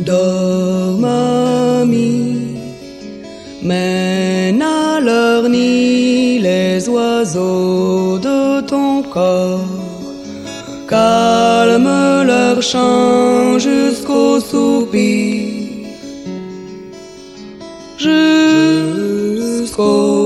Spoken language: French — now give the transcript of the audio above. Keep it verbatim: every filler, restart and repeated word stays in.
Dorme, ami, mène à leur nid les oiseaux de ton corps, calme leur chant jusqu'au soupir, jusqu'au